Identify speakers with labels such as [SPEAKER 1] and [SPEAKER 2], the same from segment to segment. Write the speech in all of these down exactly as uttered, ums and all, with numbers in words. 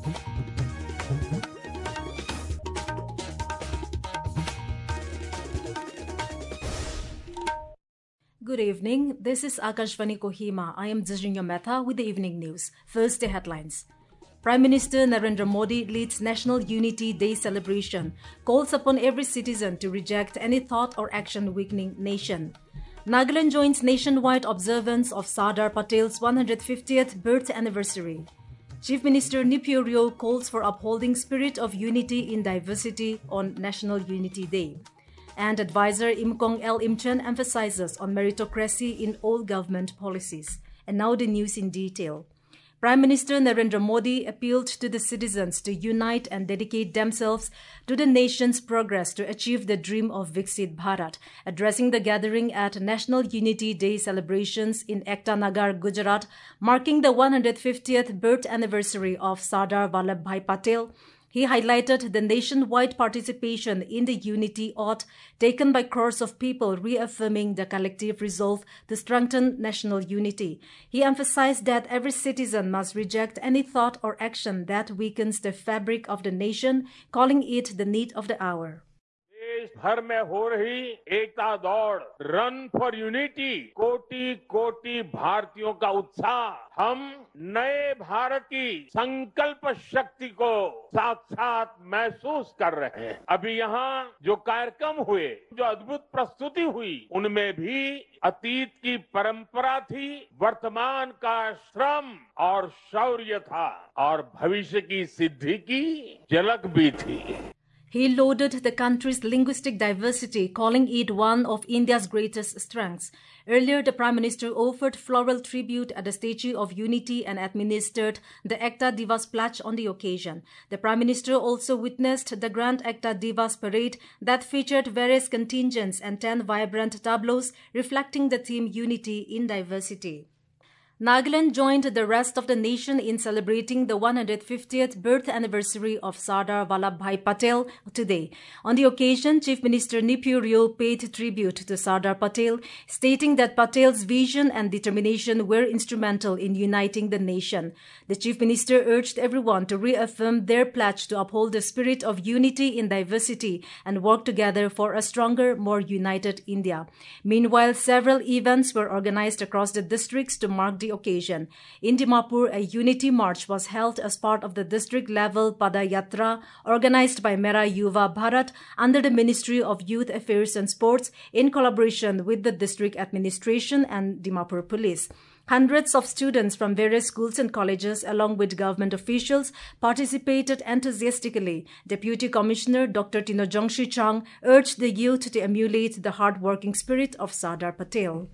[SPEAKER 1] Good evening. This is Akashvani Kohima. I am Zijinya Mehta with the evening news. First, the headlines. Prime Minister Narendra Modi leads National Unity Day celebration, calls upon every citizen to reject any thought or action weakening nation. Nagaland joins nationwide observance of Sardar Patel's one hundred fiftieth birth anniversary. Chief Minister Nipio Rio calls for upholding spirit of unity in diversity on National Unity Day. And advisor Imkong L. Imchen emphasizes on meritocracy in all government policies. And now the news in detail. Prime Minister Narendra Modi appealed to the citizens to unite and dedicate themselves to the nation's progress to achieve the dream of Viksit Bharat. Addressing the gathering at National Unity Day celebrations in Ekta Nagar, Gujarat, marking the one hundred fiftieth birth anniversary of Sardar Vallabhbhai Patel, he highlighted the nationwide participation in the unity oath taken by crores of people, reaffirming the collective resolve to strengthen national unity. He emphasized that every citizen must reject any thought or action that weakens the fabric of the nation, calling it the need of the hour.
[SPEAKER 2] देश भर में हो रही एकता दौड़, run for unity, कोटि कोटि भारतीयों का उत्साह हम नए भारत की संकल्प शक्ति को साथ साथ महसूस कर रहे हैं। अभी यहाँ जो कार्यक्रम हुए, जो अद्भुत प्रस्तुति हुई, उनमें भी अतीत की परंपरा थी, वर्तमान का श्रम और शौर्य था और भविष्य की सिद्धि की झलक भी थी।
[SPEAKER 1] He lauded the country's linguistic diversity, calling it one of India's greatest strengths. Earlier, the Prime Minister offered floral tribute at the Statue of Unity and administered the Ekta Divas pledge on the occasion. The Prime Minister also witnessed the Grand Ekta Divas parade that featured various contingents and ten vibrant tableaus reflecting the theme Unity in Diversity. Nagaland joined the rest of the nation in celebrating the one hundred fiftieth birth anniversary of Sardar Vallabhbhai Patel today. On the occasion, Chief Minister Nipio Rio paid tribute to Sardar Patel, stating that Patel's vision and determination were instrumental in uniting the nation. The Chief Minister urged everyone to reaffirm their pledge to uphold the spirit of unity in diversity and work together for a stronger, more united India. Meanwhile, several events were organized across the districts to mark the occasion. In Dimapur, a unity march was held as part of the district-level Padayatra organized by Mera Yuva Bharat under the Ministry of Youth Affairs and Sports in collaboration with the district administration and Dimapur Police. Hundreds of students from various schools and colleges along with government officials participated enthusiastically. Deputy Commissioner Doctor Tino Jongshi Chang urged the youth to emulate the hard-working spirit of Sardar Patel.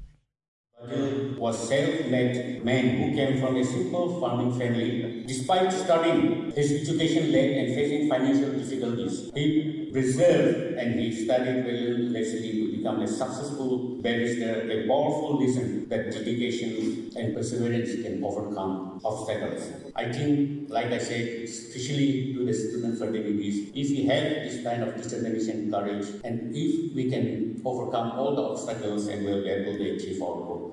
[SPEAKER 3] Patel was self-made man who came from a simple farming family. Despite studying, his education late and facing financial difficulties, he preserved and he studied relentlessly to become a successful barrister, a powerful lesson that dedication and perseverance can overcome obstacles. I think, like I said, especially to the student fraternities, if we have this kind of determination, courage, and if we can overcome all the obstacles and we'll be able to achieve our goal.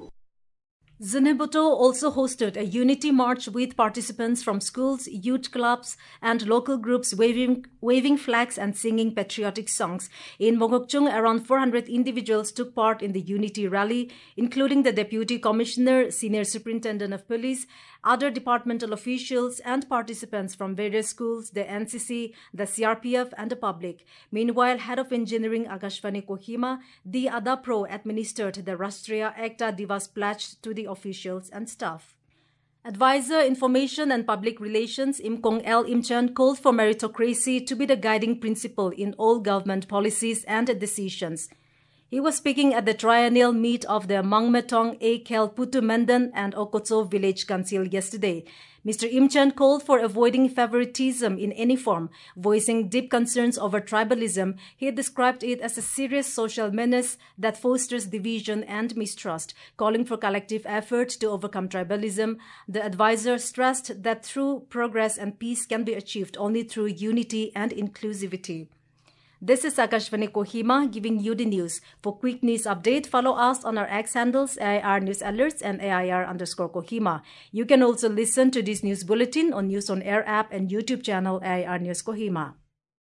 [SPEAKER 1] Zinebuto also hosted a unity march with participants from schools, youth clubs, and local groups waving, waving flags and singing patriotic songs. In Mongokchung, around four hundred individuals took part in the unity rally, including the Deputy Commissioner, Senior Superintendent of Police, other departmental officials, and participants from various schools, the N C C, the C R P F, and the public. Meanwhile, Head of Engineering Akashvani Kohima, the Adapro, administered the Rashtriya Ekta Divas pledge to the officials and staff. Advisor Information and Public Relations Imkong L. Imchen called for meritocracy to be the guiding principle in all government policies and decisions. He was speaking at the triennial meet of the Mangmetong A. Kel Putu Mendan and Okotso Village Council yesterday. Mister Imchen called for avoiding favoritism in any form. Voicing deep concerns over tribalism, he described it as a serious social menace that fosters division and mistrust. Calling for collective effort to overcome tribalism, the advisor stressed that true progress and peace can be achieved only through unity and inclusivity. This is Akashvani Kohima giving you the news. For quick news update, follow us on our X handles A I R News Alerts and A I R underscore Kohima. You can also listen to this news bulletin on News on Air app and YouTube channel A I R News Kohima.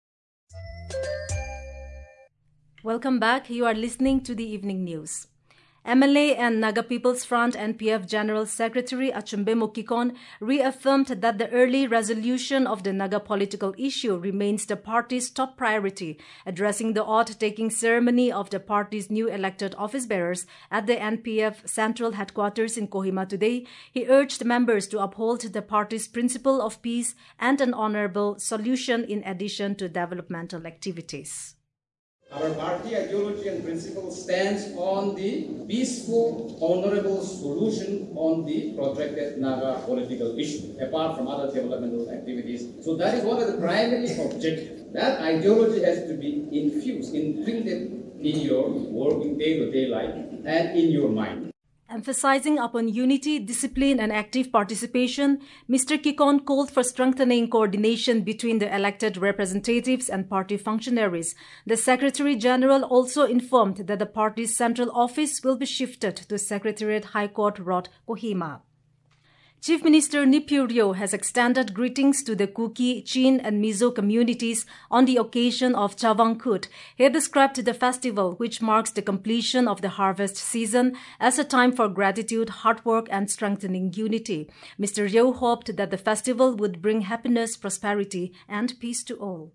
[SPEAKER 1] Welcome back. You are listening to the evening news. M L A and Naga People's Front N P F General Secretary Achumbemo Kikon reaffirmed that the early resolution of the Naga political issue remains the party's top priority, addressing the oath-taking ceremony of the party's new elected office-bearers at the N P F Central Headquarters in Kohima today. He urged members to uphold the party's principle of peace and an honorable solution in addition to developmental activities.
[SPEAKER 4] Our party ideology and principle stands on the peaceful, honorable solution on the protracted Naga political issue, apart from other developmental activities. So that is one of the primary objectives. That ideology has to be infused, imprinted in your working day-to-day life and in your mind.
[SPEAKER 1] Emphasizing upon unity, discipline and active participation, Mister Kikon called for strengthening coordination between the elected representatives and party functionaries. The Secretary-General also informed that the party's central office will be shifted to Secretariat High Court Road, Kohima. Chief Minister Nipio Rio has extended greetings to the Kuki, Chin and Mizo communities on the occasion of Chavangkut. He described the festival, which marks the completion of the harvest season, as a time for gratitude, hard work and strengthening unity. Mister Rio hoped that the festival would bring happiness, prosperity and peace to all.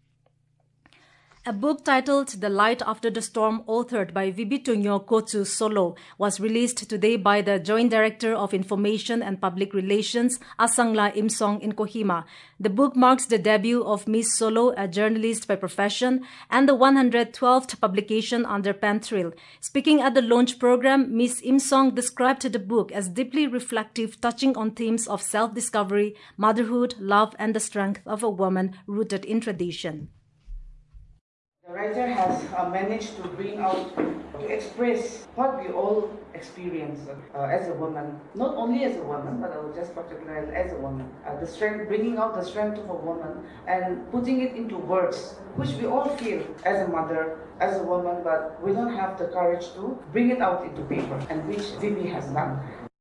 [SPEAKER 1] A book titled The Light After the Storm, authored by Vibitunyo Kotsu Solo, was released today by the Joint Director of Information and Public Relations, Asangla Imsong in Kohima. The book marks the debut of Miss Solo, a journalist by profession, and the one hundred twelfth publication under Penthrill. Speaking at the launch program, Miss Imsong described the book as deeply reflective, touching on themes of self-discovery, motherhood, love, and the strength of a woman rooted in tradition.
[SPEAKER 5] The writer has uh, managed to bring out, to express what we all experience uh, as a woman, not only as a woman, but uh, just particularly as a woman. Uh, the strength, bringing out the strength of a woman and putting it into words, which we all feel as a mother, as a woman, but we don't have the courage to bring it out into paper, and which Vivi has done.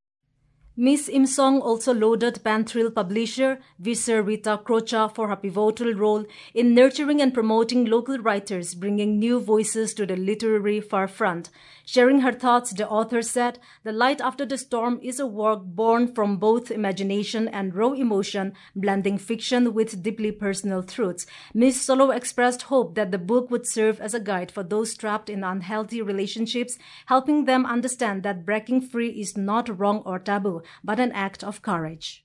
[SPEAKER 1] Miss Imsong also lauded Penthrill publisher Visser Rita Crocha for her pivotal role in nurturing and promoting local writers, bringing new voices to the literary forefront. Sharing her thoughts, the author said, "The Light After the Storm is a work born from both imagination and raw emotion, blending fiction with deeply personal truths." Miss Solo expressed hope that the book would serve as a guide for those trapped in unhealthy relationships, helping them understand that breaking free is not wrong or taboo, but an act of courage.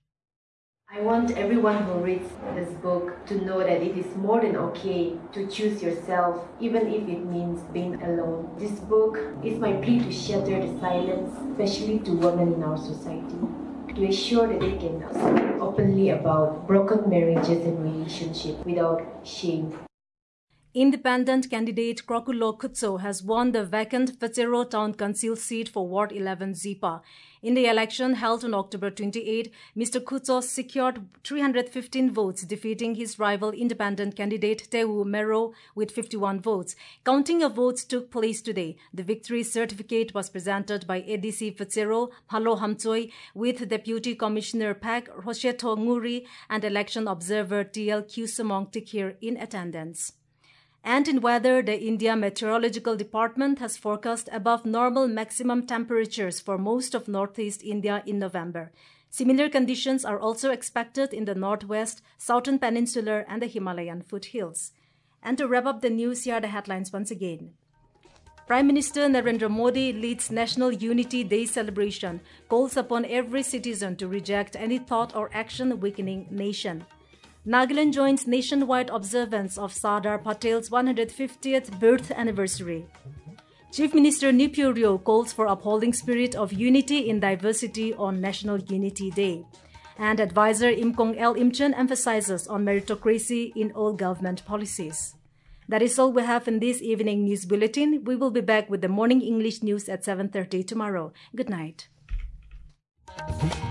[SPEAKER 6] I want everyone who reads this book to know that it is more than okay to choose yourself, even if it means being alone. This book is my plea to shatter the silence, especially to women in our society, to ensure that they can speak openly about broken marriages and relationships without shame.
[SPEAKER 1] Independent candidate Krokulo Kutso has won the vacant Fetsero Town Council seat for Ward eleven Zipa. In the election held on October twenty-eighth, Mister Kutso secured three hundred fifteen votes, defeating his rival independent candidate Tewu Mero with fifty-one votes. Counting of votes took place today. The victory certificate was presented by A D C Fetsero, Phalo Hamchoi, with Deputy Commissioner Pak Rosheto Nguri and election observer T L Kusamong Tikir in attendance. And in weather, the India Meteorological Department has forecast above normal maximum temperatures for most of northeast India in November. Similar conditions are also expected in the northwest, southern peninsular and the Himalayan foothills. And to wrap up the news, here are the headlines once again. Prime Minister Narendra Modi leads National Unity Day celebration, calls upon every citizen to reject any thought or action weakening nation. Nagaland joins nationwide observance of Sardar Patel's one hundred fiftieth birth anniversary. Chief Minister Nipio Rio calls for upholding spirit of unity in diversity on National Unity Day. And advisor Imkong L. Imchen emphasizes on meritocracy in all government policies. That is all we have in this evening news bulletin. We will be back with the morning English news at seven thirty tomorrow. Good night.